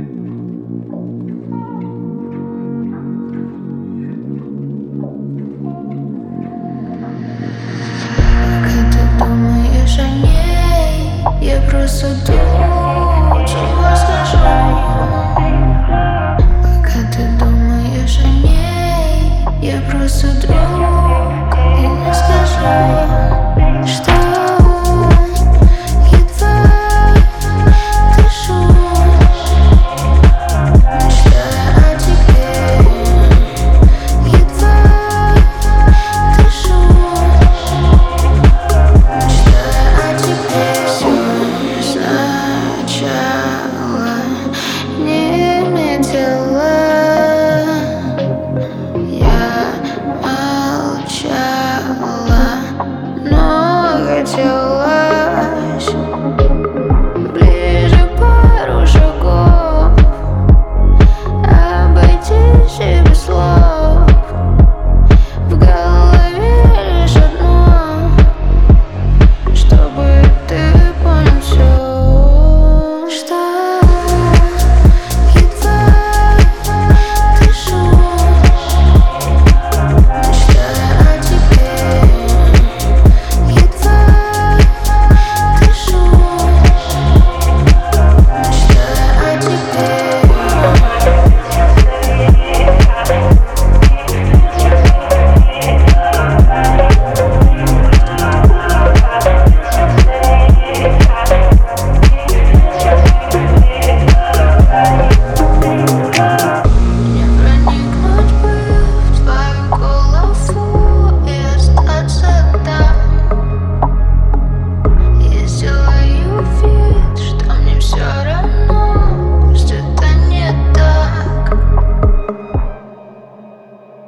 Пока ты думаешь о ней, я просто тут же скажу. Пока ты думаешь о ней, я просто друг и не скажу, что едва дышу, мечтая о тебе. Едва дышу, мечтая о тебе. Всё сначала не медлила, я молчала, но хотелось ближе пару шагов, обойтись и без слов. В голове лишь одно, чтобы ты понял всё, что едва дышу, мечтая о тебе. Едва дышу, мечтая о тебе. Не проникнуть бы в твою голову и остаться там. Я сделаю вид, что мне все равно, пусть это не так.